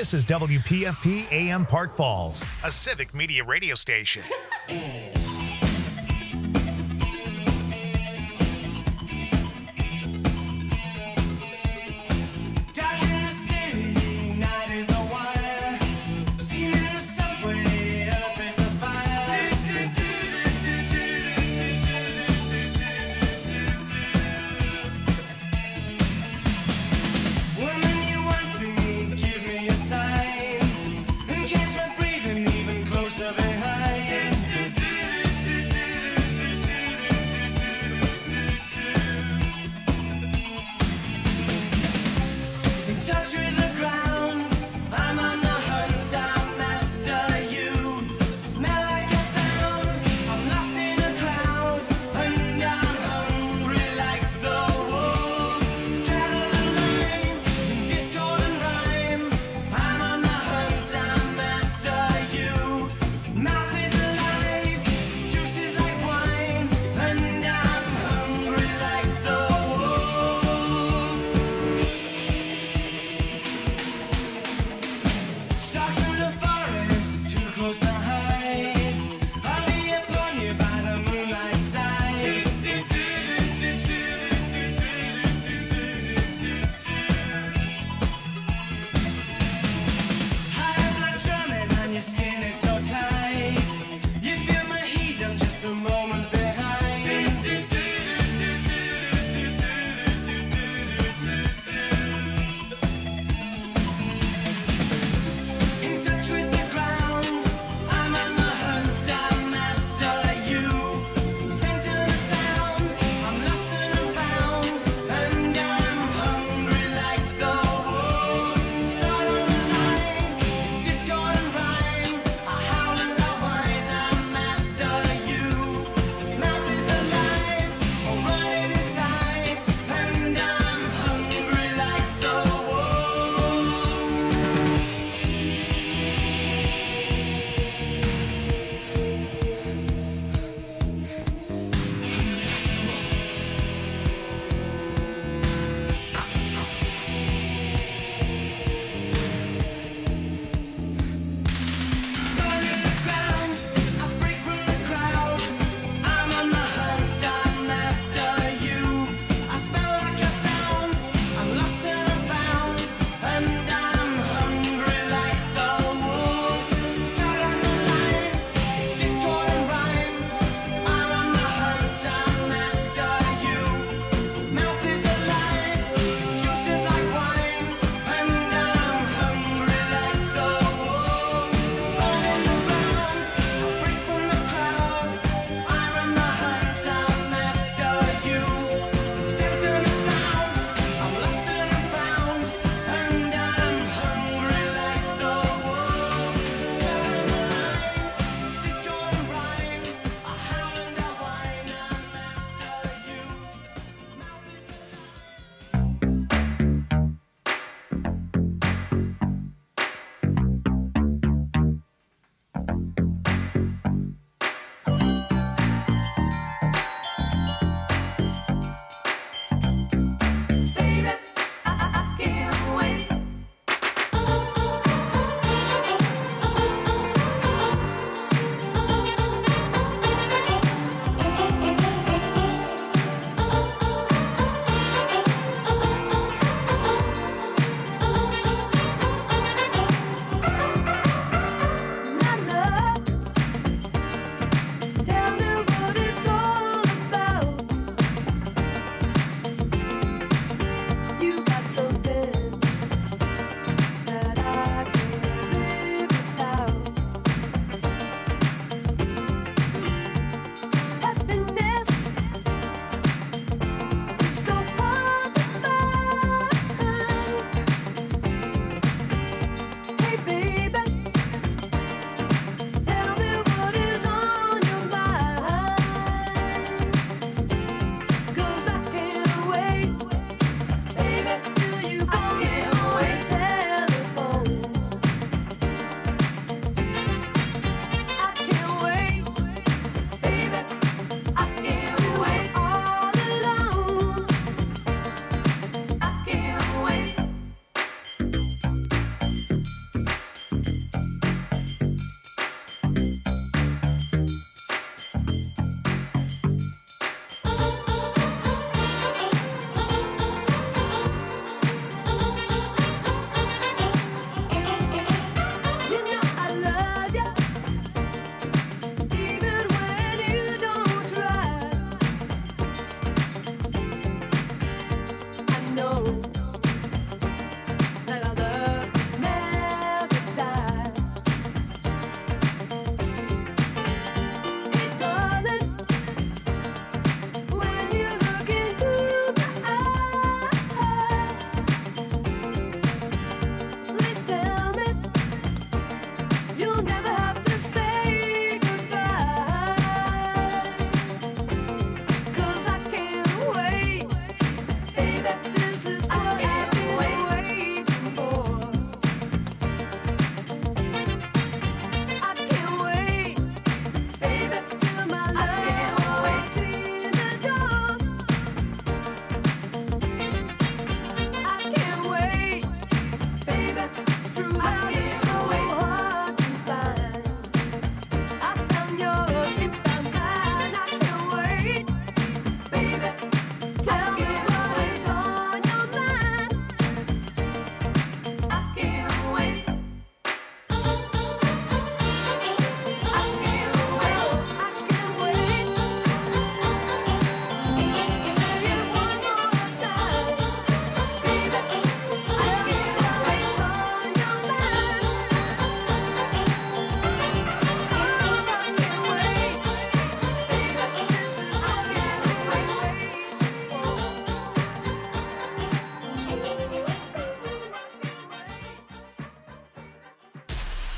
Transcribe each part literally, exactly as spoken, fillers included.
This is W P F P A M Park Falls, a civic media radio station. Even closer behind.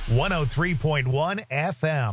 one oh three point one F M.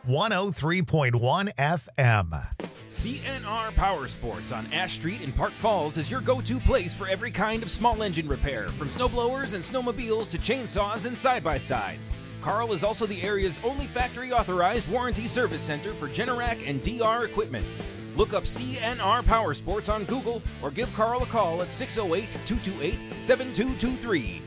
one oh three point one F M. C N R Power Sports on Ash Street in Park Falls is your go-to place for every kind of small engine repair, from snowblowers and snowmobiles to chainsaws and side-by-sides. Carl is also the area's only factory-authorized warranty service center for Generac and D R equipment. Look up C N R Power Sports on Google or give Carl a call at six oh eight, two two eight, seven two two three.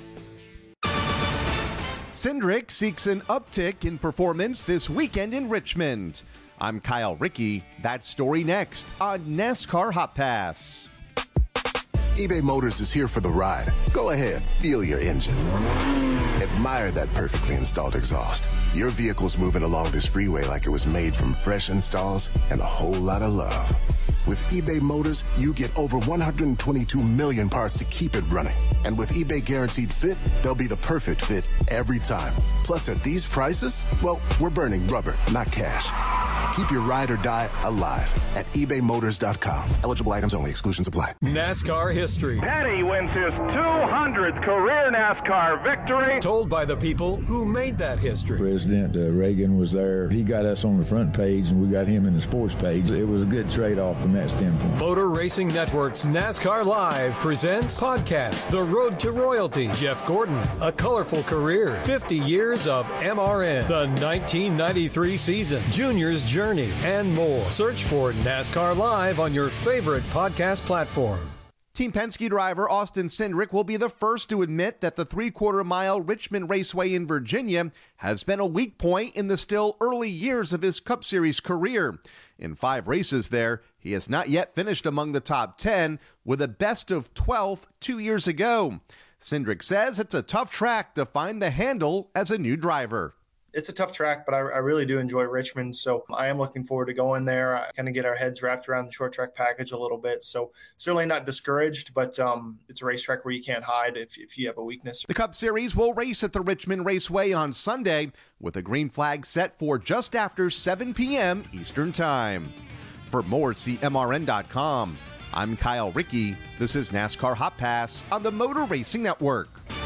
Cindric seeks an uptick in performance this weekend in Richmond. I'm Kyle Rickey. That story next on NASCAR Hot Pass. eBay Motors is here for the ride. Go ahead, feel your engine. Admire that perfectly installed exhaust. Your vehicle's moving along this freeway like it was made from fresh installs and a whole lot of love. With eBay Motors, you get over one hundred twenty-two million parts to keep it running. And with eBay Guaranteed Fit, they'll be the perfect fit every time. Plus, at these prices, well, we're burning rubber, not cash. Keep your ride or die alive at ebay motors dot com. Eligible items only. Exclusions apply. NASCAR history. Petty wins his two hundredth career NASCAR victory. Told by the people who made that history. President uh, Reagan was there. He got us on the front page, and we got him in the sports page. It was a good trade-off from that standpoint. Motor Racing Network's NASCAR Live presents podcast The Road to Royalty. Jeff Gordon, A Colorful Career, fifty years of M R N, the nineteen ninety-three season, Junior's Journey, and more. Search for NASCAR Live on your favorite podcast platform. Team Penske driver Austin Cindric will be the first to admit that the three-quarter mile Richmond Raceway in Virginia has been a weak point in the still early years of his Cup Series career. In five races there, he has not yet finished among the top ten, with a best of twelfth two years ago. Cindric says it's a tough track to find the handle as a new driver. It's a tough track, but I, I really do enjoy Richmond, so I am looking forward to going there. I kind of get our heads wrapped around the short track package a little bit, so certainly not discouraged, but um, it's a racetrack where you can't hide if, if you have a weakness. The Cup Series will race at the Richmond Raceway on Sunday, with a green flag set for just after seven p.m. Eastern Time. For more, C M R N dot com. I'm Kyle Rickey. This is NASCAR Hot Pass on the Motor Racing Network.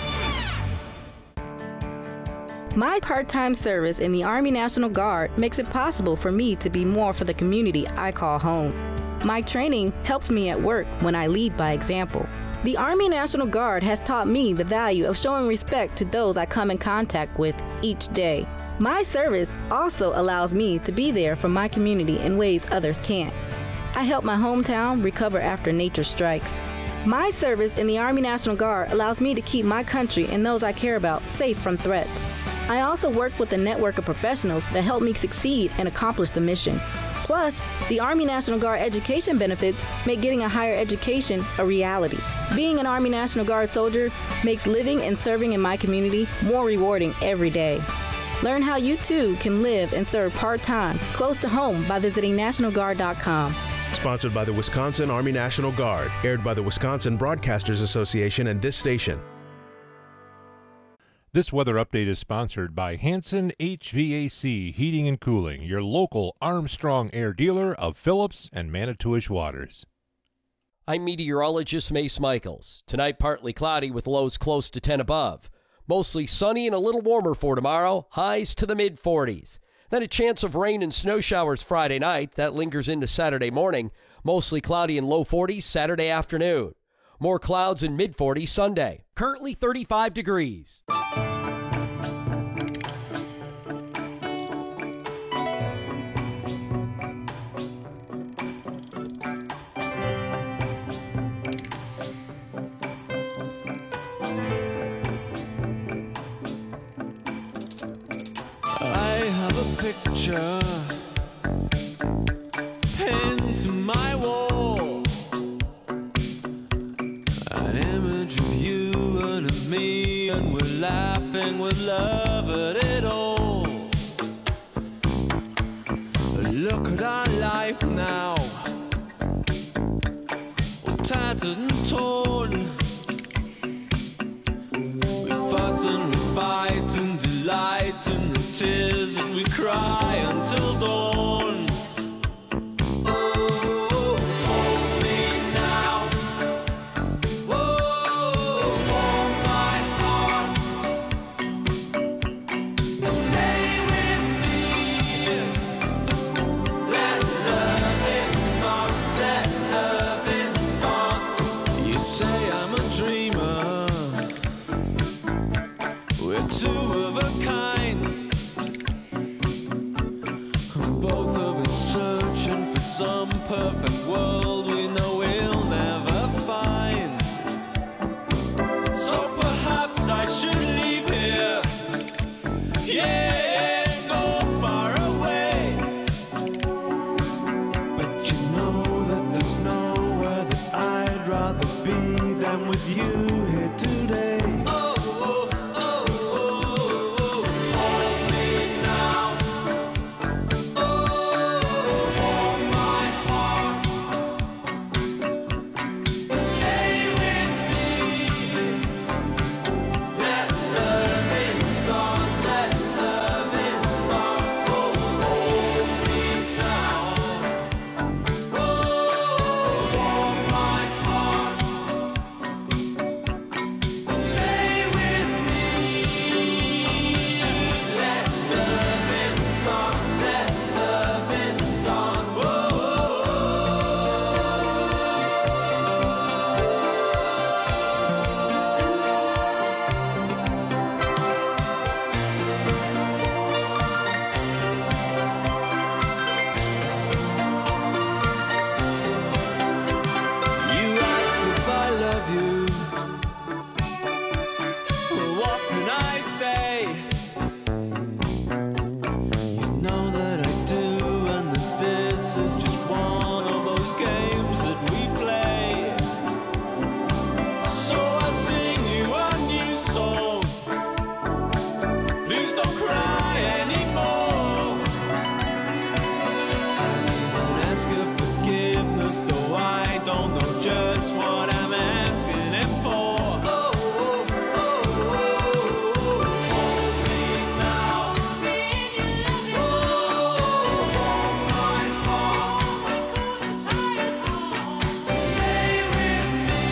My part-time service in the Army National Guard makes it possible for me to be more for the community I call home. My training helps me at work when I lead by example. The Army National Guard has taught me the value of showing respect to those I come in contact with each day. My service also allows me to be there for my community in ways others can't. I help my hometown recover after nature strikes. My service in the Army National Guard allows me to keep my country and those I care about safe from threats. I also work with a network of professionals that help me succeed and accomplish the mission. Plus, the Army National Guard education benefits make getting a higher education a reality. Being an Army National Guard soldier makes living and serving in my community more rewarding every day. Learn how you too can live and serve part-time, close to home by visiting national guard dot com. Sponsored by the Wisconsin Army National Guard, aired by the Wisconsin Broadcasters Association and this station. This weather update is sponsored by Hanson H V A C Heating and Cooling, your local Armstrong Air dealer of Phillips and Manitowish waters. I'm meteorologist Mace Michaels. Tonight, partly cloudy with lows close to ten above. Mostly sunny and a little warmer for tomorrow, highs to the mid forties. Then a chance of rain and snow showers Friday night. That lingers into Saturday morning. Mostly cloudy and low forties Saturday afternoon. More clouds in mid forties Sunday. Currently thirty-five degrees. Picture pinned to my wall, an image of you and of me, and we're laughing with love at it all. Look at our life now, all tattered and torn. We fuss and we fight and delight in the tears that we cry until dawn. Oh, hold me now. Oh, warm my heart. Stay with me. some perfect world we know we'll never find. So perhaps I should leave here. Yeah, go far away. But you know that there's nowhere that I'd rather be than with you here today. Oh, oh, oh, oh, oh. Hold me now. Oh, hold my heart. Stay with me. Let loving start. Let loving start. Oh, hold me now. Oh, hold my heart. Stay with me. Let loving start. Let loving start. You ask if I love you. What can I say? You know that I do, and that this is just one of those games that we play. So I sing you a new song. Please don't cry anymore. I even ask for forgiveness, though I don't know just what I'm asking it for. Oh, oh, oh, oh, oh. Hold me now. Oh, hold my heart. Stay with me.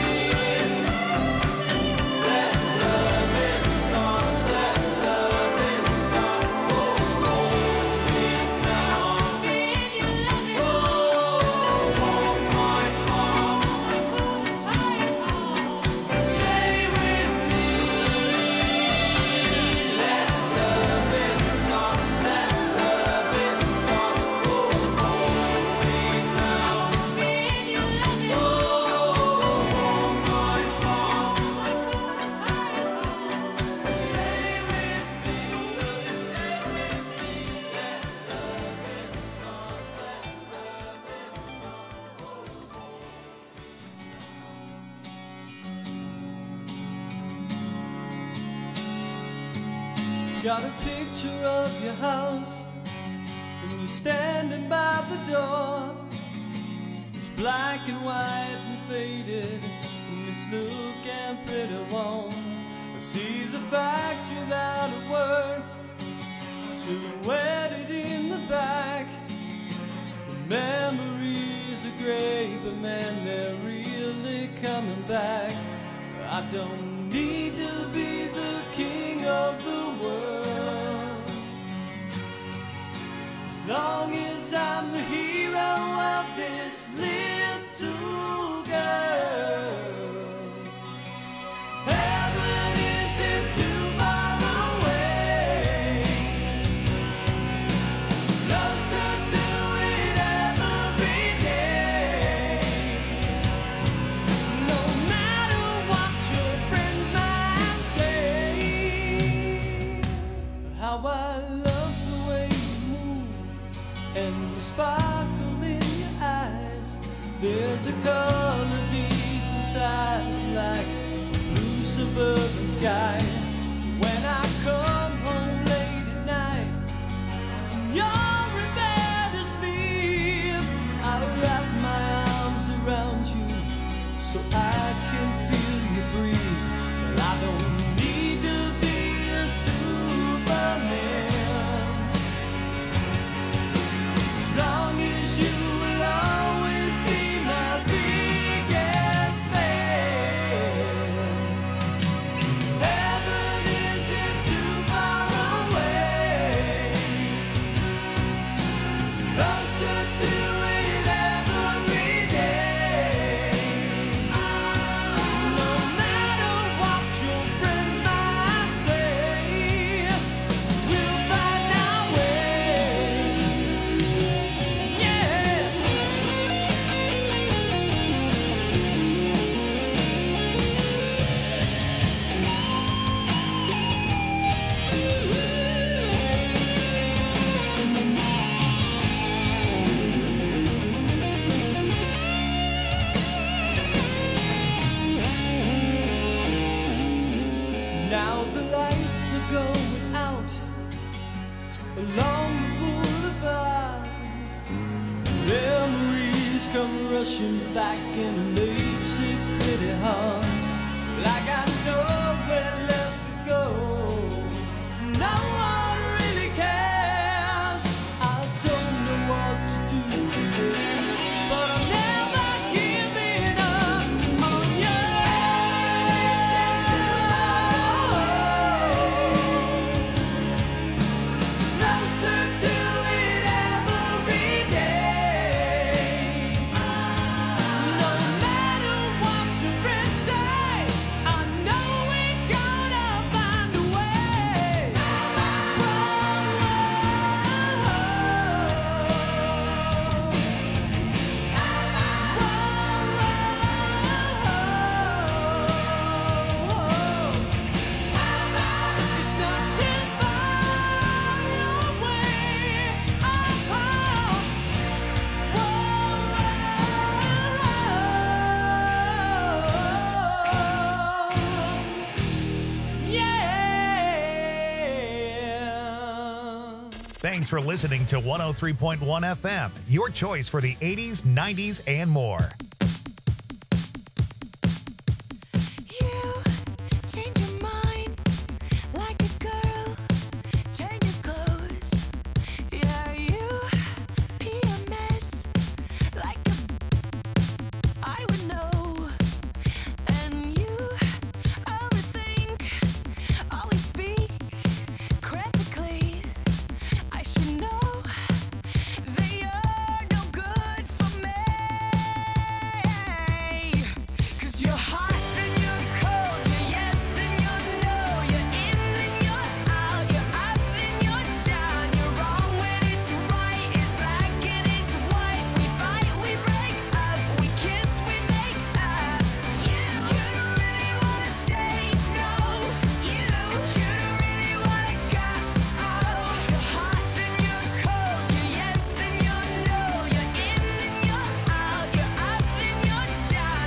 Let loving start. Let loving start. Oh, hold me now. Oh, hold my heart. Stay with me. Let loving start. Let loving start. Oh, hold me now. Oh, hold my heart. Stay with me. Stay with me. Let loving start. Let Got a picture of your house, and you're standing by the door. It's black and white and faded, and it's looking pretty warm. I see the factory that it worked, silhouetted in the back. The memories are great, but man, they're really coming back. I don't need to be the king of the world, as long as I'm the hero of this little girl. Heaven isn't too far away, closer to it every day. No matter what your friends might say, how I love the way you move and the sparkle in your eyes. There's a color deep inside, like a blue suburban sky. When I come home late at night, and you're in bed asleep, I wrap my arms around you so I can feel you breathe. But I don't need to be a Superman, as long as you will always be my biggest fan. Heaven isn't too far away, come rushing back and makes it pretty hard. Like I know where left to go. No one really cares. I don't know what to do, but I'm never giving up on you. Closer to it every day. No matter what your friends say, I know we're gonna find a way. It's not too far away. Thanks for listening to one oh three point one F M, your choice for the eighties, nineties, and more. Change your mind like a girl changes clothes. Yeah, you be a mess like a I would know. And you overthink, always speak critically. I should know that you're no good for me. 'Cause you're hot and you're cold, you're yes then you're no, you're in then you're out, you're up then you're down, you're wrong when it's right, it's black and it's white. We fight, we break up, we kiss, we make up. You, you don't really wanna stay, no. You, you don't really wanna go. Oh, you're hot then you're cold, you're yes then you're no, you're in then you're out, you're up then you're down.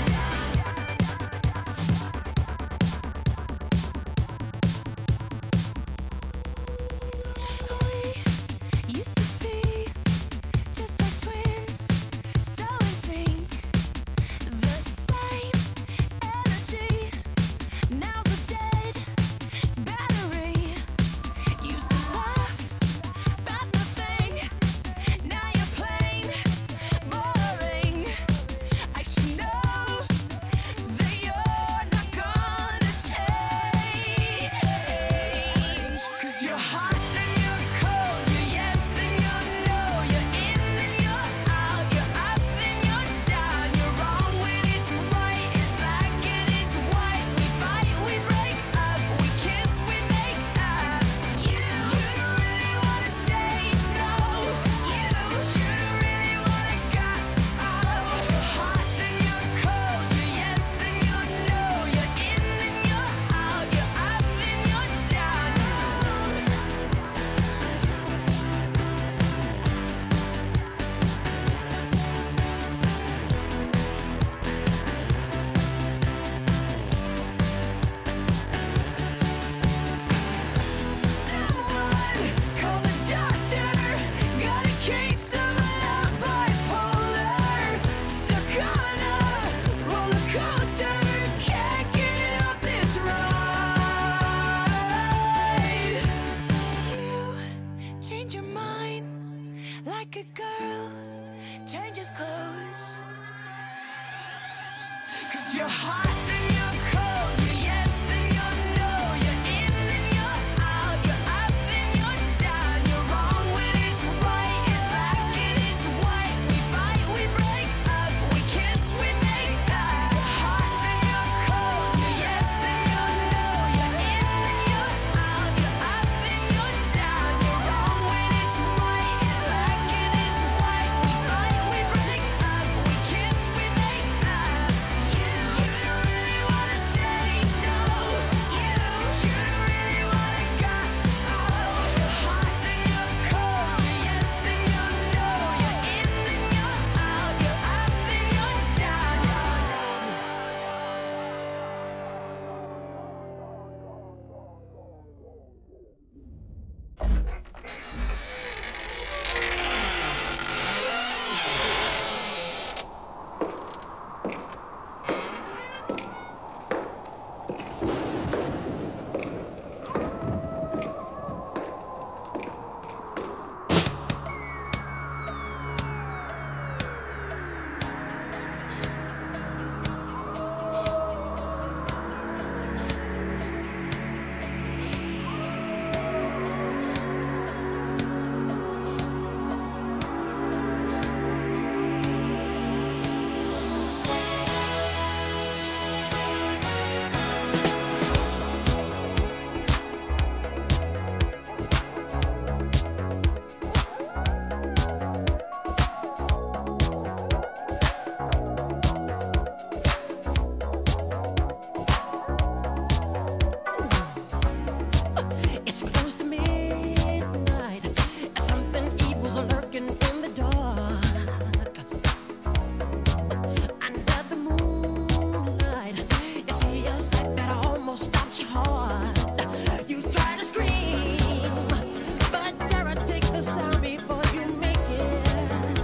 We used to be just like twins, so in sync, the same energy. Now's a dead battery. Used to laugh about nothing. Now you're plain boring. I should know that you're not gonna change. 'Cause you're hot then you're cold, you're yes then you're no, you're in then you're out, you're up then you're down, you're wrong when it's right, it's black and it's white. We fight, we break up, we kiss, we make up. You, you don't really wanna stay, no. You, you don't really wanna go. Oh, you're hot then you're cold, you're yes then you're no, you're in then you're out, you're up then you're down. Someone call the doctor. Got a case of love bipolar. Stuck on a roller coaster. Can't get off this ride. You change your mind like a girl changes clothes. 'Cause you're hot then you're cold, you're yes then you're no, you're in then you're out, you're up then you're down, you're wrong when it's right, it's black and it's white. We fight, we break up, we kiss, we make up. You're hot then you're cold, you're yes then you're no, you're in then you're out, you're up then you're down, you're wrong when it's right, it's black and it's white. We fight, we break up, we kiss, we make up. You, you don't really shadows are lurking in the dark. Under the moonlight, you see a sight that almost stops your heart. You try to scream, but terror takes the sound before you make it.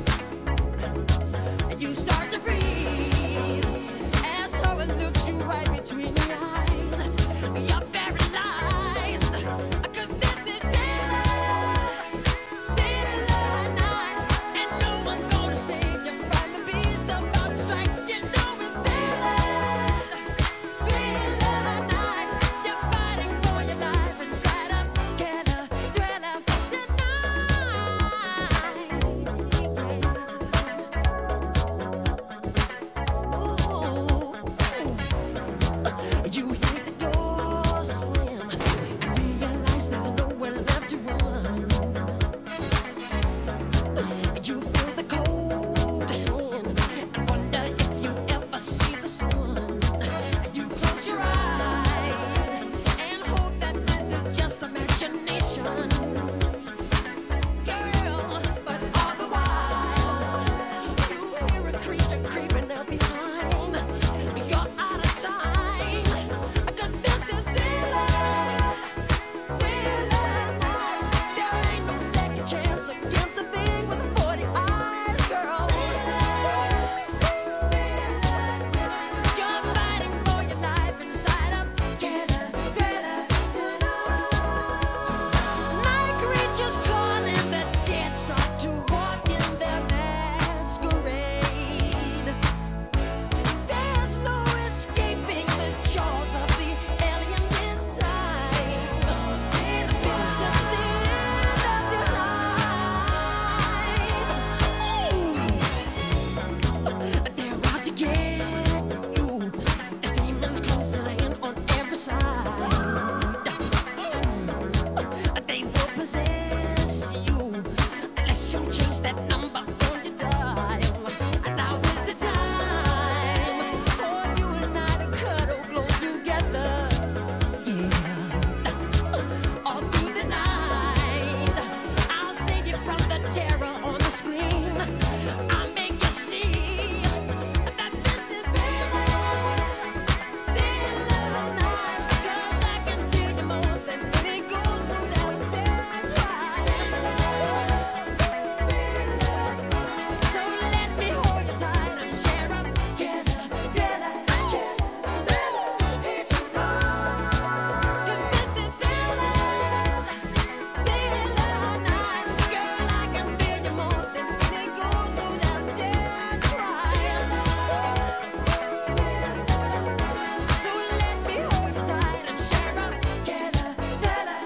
And you start to freeze as horror looks you right between the eyes. You're paralyzed, 'cause this is daylight, daylight night, and no one's gonna save you from the beast about to strike. You know it's daylight, daylight night. You're fighting for your life inside a killer thriller tonight. You hear the door slam and realize there's nowhere left to run. You feel the cold hand and wonder if you ever see the sun. You close your eyes and hope that this is just imagination, girl. But all the while, you hear a creature creeping up behind. You're out of time, 'cause this is daylight, daylight night. There ain't no second chance against the thing with the forty eyes, girl. You're fighting for your life inside a killer thriller tonight. Night creatures calling, the dead start to walk in their masquerade. There's no escaping the jaws of the alien this time. This is the end of your life. They're out to get you. There's demons closing in on every side. They will possess you unless you change that number on your dial. Now is the time for you and I to cuddle close together. Yeah, all through the night, I'll save you from the terror on the screen. I'll make you see that this is daylight, daylight night. 'Cause I can feel you more than any gold would ever dare try. So let me hold you tight and share up together, together, together each night. 'Cause this is daylight, daylight night. Girl, I can feel you more than any gold would ever dare try. So let me hold you tight and share up together, together.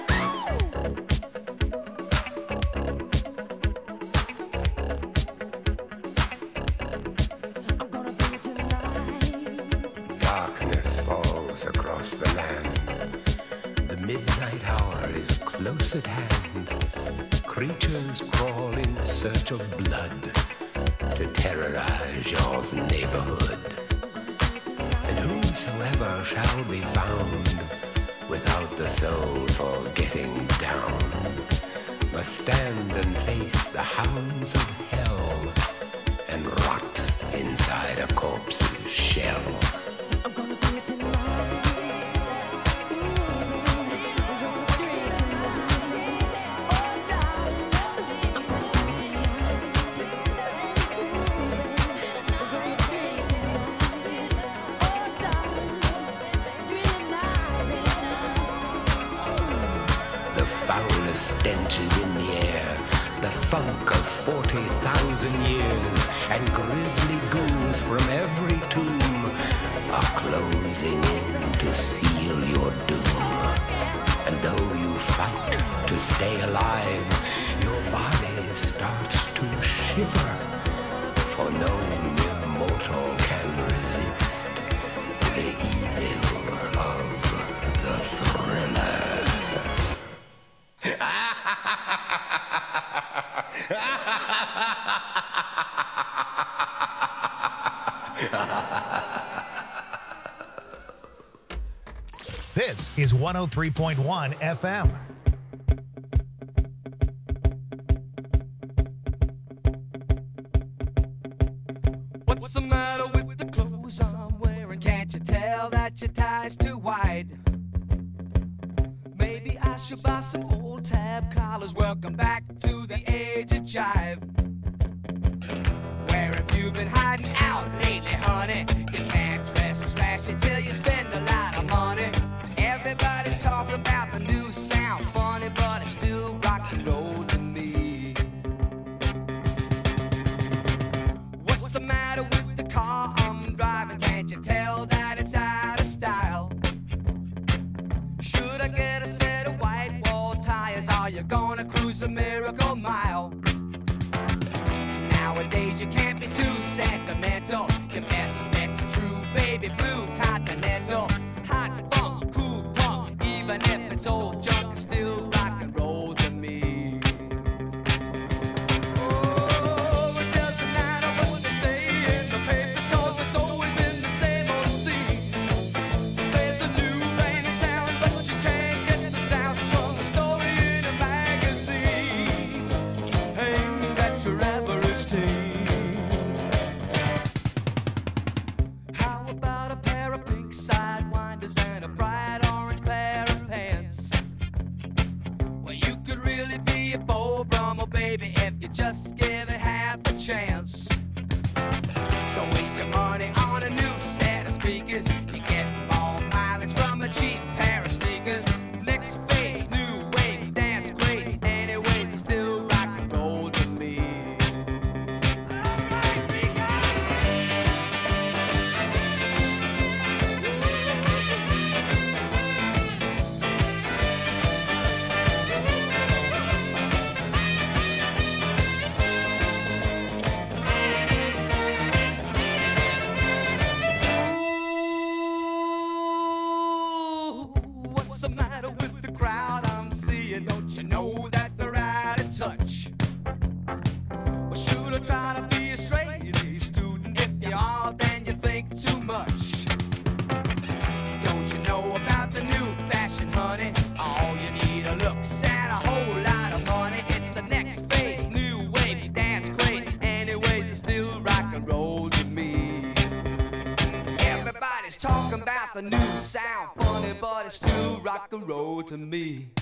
Darkness falls across the land. The midnight hour is close at hand. Creatures crawl in search of blood to terrorize your neighborhood. And whosoever shall be found without the soul for getting down must stand and face the hounds of hell and rot inside a corpse's shell. The foulest stench is in the air, the funk of forty thousand years, and grisly goons from every tomb are closing in to seal your doom. And though you fight to stay alive, your body starts to shiver, for no immortal can resist the evil of the thriller. This is one oh three point one F M. What's the matter with the clothes I'm wearing? Can't you tell that your tie's too wide? Maybe I should buy some old tab collars. Welcome back to the age of jive. Where have you been hiding out lately, honey? You can't dress as flashy till you spend a lot of money. Everybody's talking about the new sound, funny, but it's still rock and roll to me. What's the matter with the car I'm driving? Can't you tell that it's out of style? Should I get a set of white wall tires? Are you gonna cruise the Miracle Mile? Nowadays you can't be too sentimental. Your best bet's a true baby blue Continental. Hot funk, cool punk, even if it's old junk, it's still rock and roll to me. Oh, it doesn't matter what they say in the papers, 'cause it's always been the same old scene. There's a new rain in town, but you can't get the sound from a story in a magazine. Aimed at your average teen. How about a pair of pink sidewinders and a bright orange pair of pants? Well, you could really be a Beau Brummel, baby, if you just give it half a chance. Don't waste your money on a new set of speakers. You get more mileage from a cheap pair of sneakers. Next phase, new wave, dance crazy. Anyways, it's still rock and roll to me. What's the matter with the crowd I'm seeing? Don't you know that they're out of touch? Well, should I try to be a straight A student? If you are, then you think too much. Don't you know about the new fashion, honey? All you need are looks and a whole lot of money. It's the next phase, new wave, dance crazy. Anyways, it's still rock and roll to me. Everybody's talking about the new sound, funny, but it's still rock and roll to me.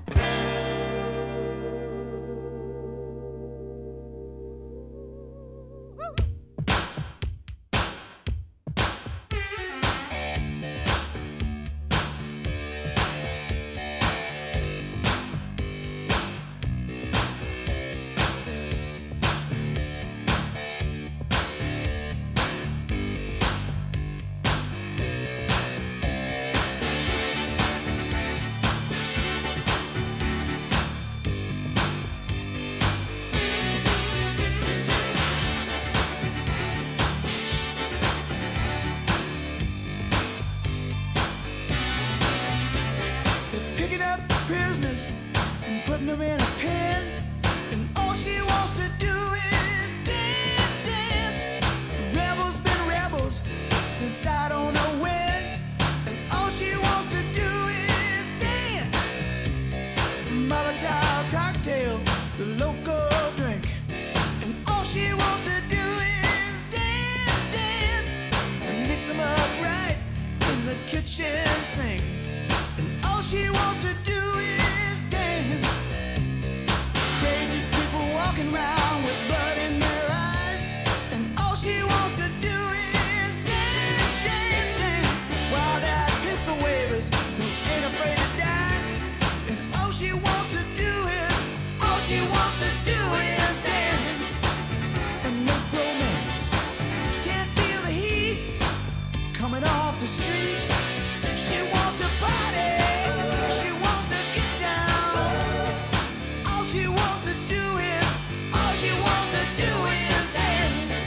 Picking up prisoners and putting them in a pen, and all she wants to do is dance, dance. Rebels been rebels since I don't know when, and all she wants to do is dance. Molotov cocktail, the local drink, and all she wants to do is dance, dance, and mix them up right in the kitchen sink. All she wants to do is dance. Crazy people walking around with blood in their eyes, and all she wants to do is dance, dance, dance. Wild-eyed pistol wavers who ain't afraid to die, and all she wants to do is, all she wants to do is dance and make romance. She can't feel the heat coming off the street. She wants to party. She wants to get down. All she wants to do is, all she wants to do is dance.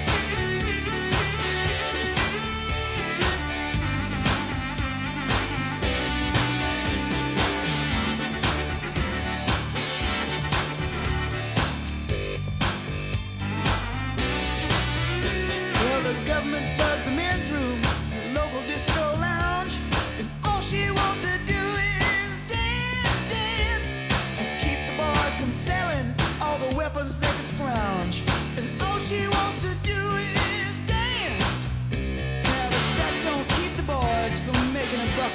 Well, the government bugged the men's room, the local disco lounge, and all she wants to do is dance, dance, to keep the boys from selling all the weapons they could scrounge. And all she wants to do is dance.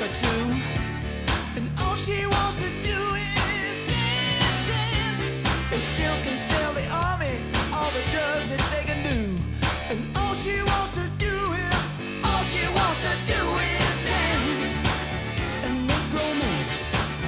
or two. And all she wants to do is dance, dance. They still can sell the army all the drugs that they can do. And all she wants to do is, all she wants to do is dance and make romance.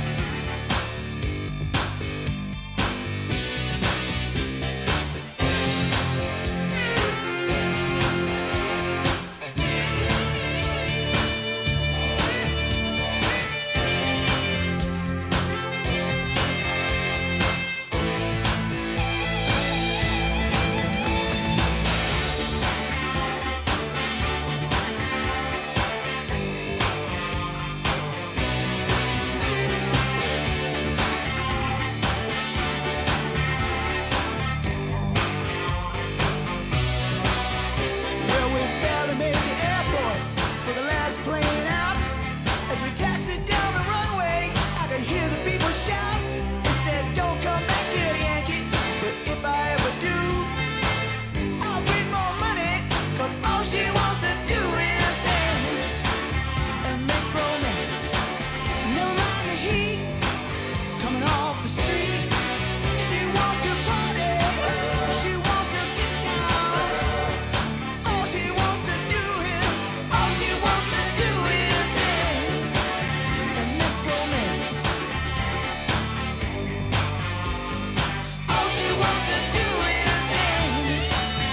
Well, we barely made the airport for the last plane out. As we taxied down the runway, I could hear the people shout. They said, "Don't come back here, Yankee." But if I ever do, I'll bring more money. 'Cause all she wants to do is dance and make romance. Never mind the heat coming off the street. She wants to party. She wants to get down. All she wants to do is, all she wants to do is dance and make romance. All she wants to do is dance.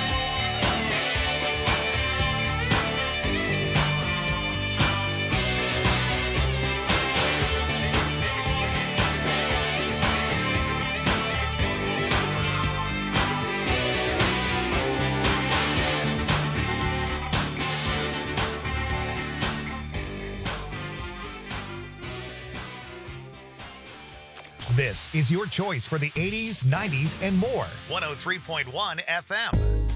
This is your choice for the eighties, nineties, and more. one oh three point one F M.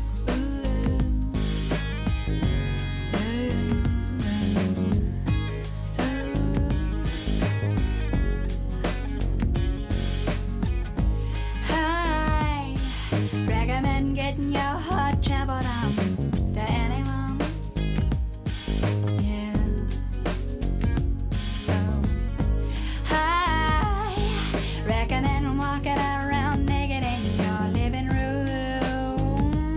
I recommend getting your heart trampled on to anyone. Yeah. Oh. I recommend walking around naked in your living room.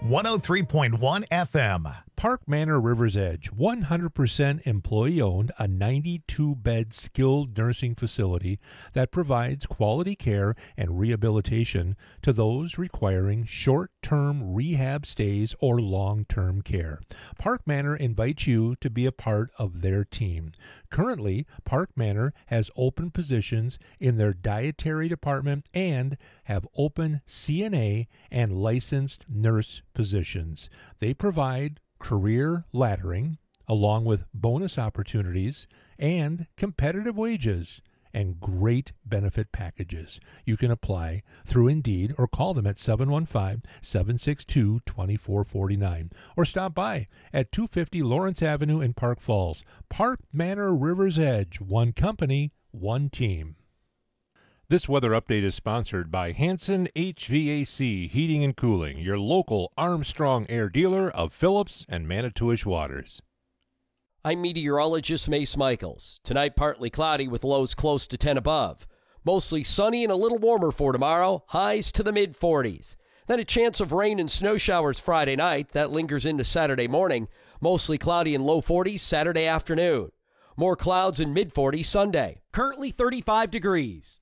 one oh three point one F M. Park Manor River's Edge, one hundred percent employee-owned, a ninety-two bed skilled nursing facility that provides quality care and rehabilitation to those requiring short-term rehab stays or long-term care. Park Manor invites you to be a part of their team. Currently, Park Manor has open positions in their dietary department and have open C N A and licensed nurse positions. They provide career laddering, along with bonus opportunities and competitive wages and great benefit packages. You can apply through Indeed or call them at seven one five, seven six two, two four four nine or stop by at two fifty Lawrence Avenue in Park Falls. Park Manor River's Edge, one company, one team. This weather update is sponsored by Hanson H V A C Heating and Cooling, your local Armstrong Air dealer of Phillips and Manitowish waters. I'm meteorologist Mace Michaels. Tonight, partly cloudy with lows close to ten above. Mostly sunny and a little warmer for tomorrow, highs to the mid forties. Then a chance of rain and snow showers Friday night. That lingers into Saturday morning. Mostly cloudy and low forties Saturday afternoon. More clouds and mid forties Sunday. Currently thirty-five degrees.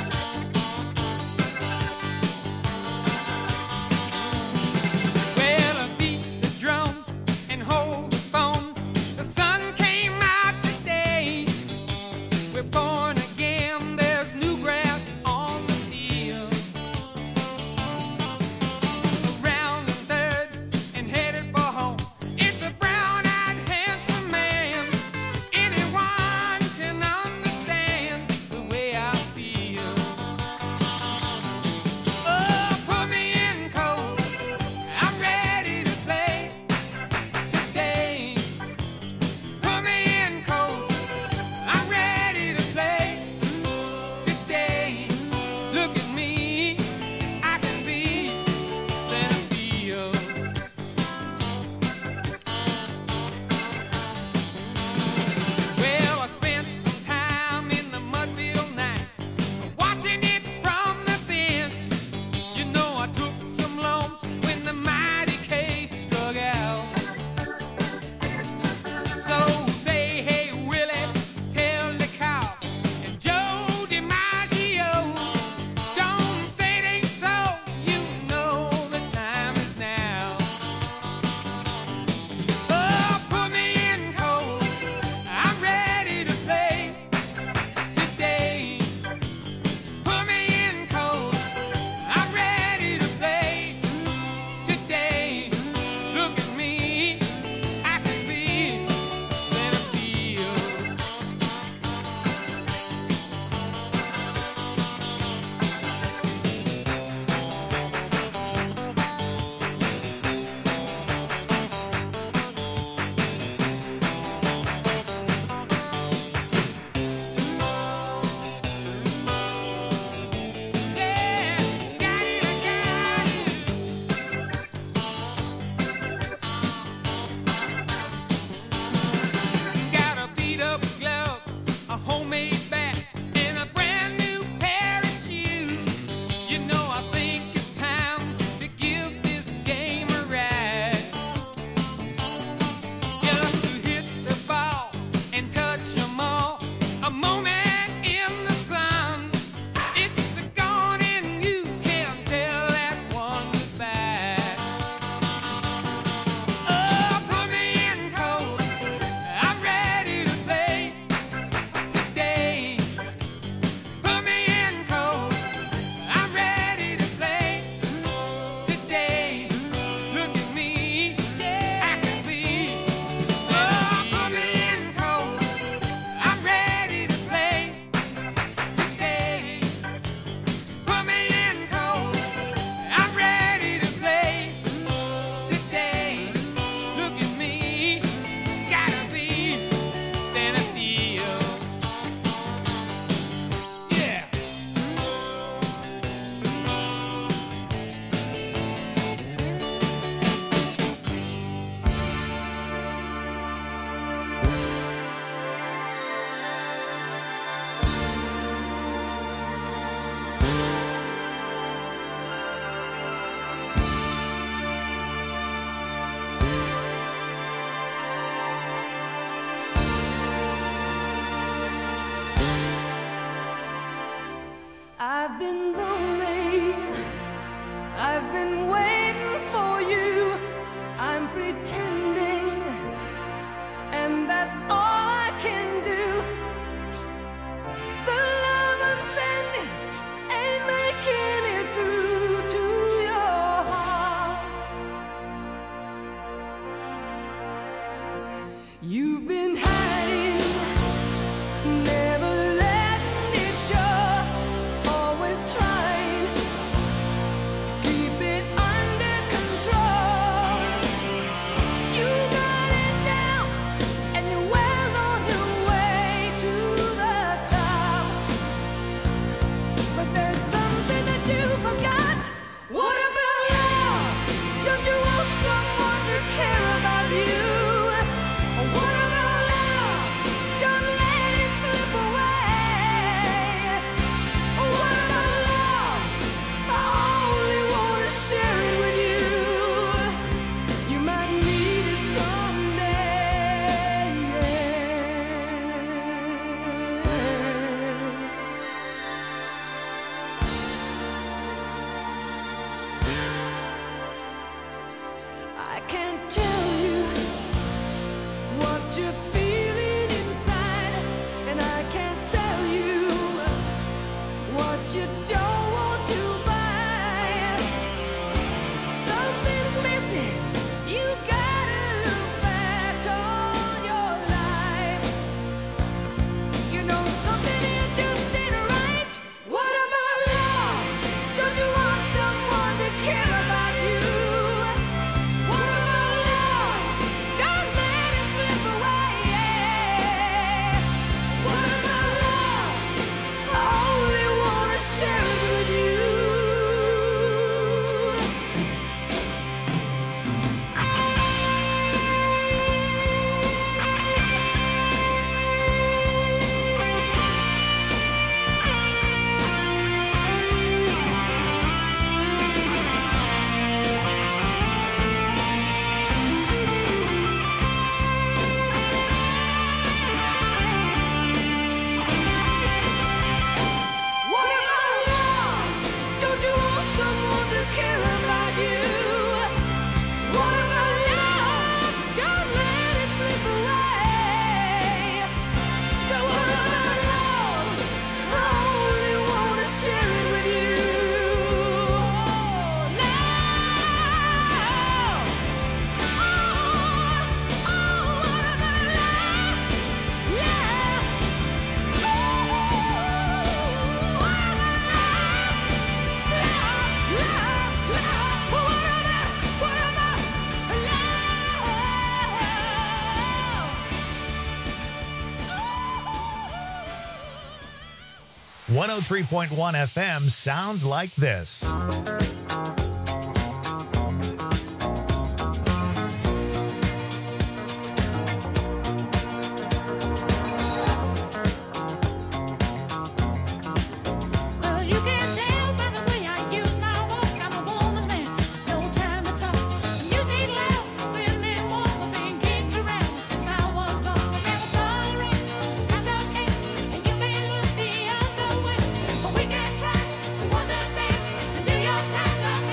Well, I've been lonely. I've been waiting for you. I'm pretending, and that's all I can do. The love I'm sending ain't making it through to your heart. You've been hiding, never letting it show, always trying to keep it under control. You got it down, and you're well on your way to the top. But there's something that you forgot. What about love? Don't you want someone to care about you? What about love? Don't let it slip away. What about love? I only want to share it with you. You might need it someday. I can't tell you what you're feeling inside, and I can't sell you what you don't want to buy. Something's missing. You gotta look back on your life. You know something here just ain't right. What about love? Don't you want someone to care about you? What about love? Don't let it slip away. What about love? I only wanna share it with you. What about love? Don't you want someone to care about you? What about love? Don't let it slip away. But what about love? I only wanna share it with you. Now, oh, oh, what about love? Love, oh, what about love? Love, love, what about, what about love? one oh three point one F M sounds like this. Well, you can tell by the way I use my walk. I'm a woman's man, no time to talk. Music loud, women walk, being kicked around since I was born. Never tolerate, that's okay. And you may look the other way, but we can try to understand. And do your time,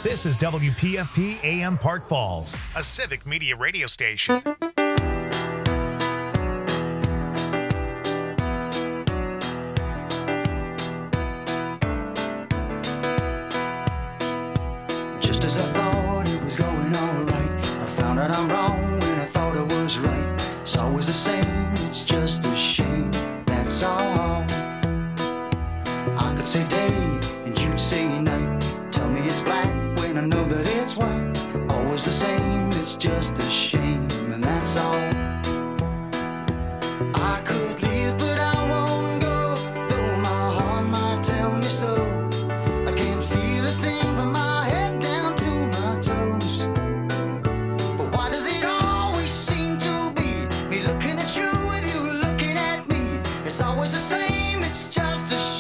This is W P F P A M Park Falls, a civic media radio station. Just as I thought it was going all right, I found out I'm wrong when I thought I was right. It's always the same, it's just a shame, that's all. I could say day and you'd say night. Tell me it's black when I know that it's white. Always the same, it's just a shame, and that's all. I could leave, but I won't go, though my heart might tell me so. I can't feel a thing from my head down to my toes. But why does it always seem to be me looking at you with you looking at me? It's always the same, it's just a shame.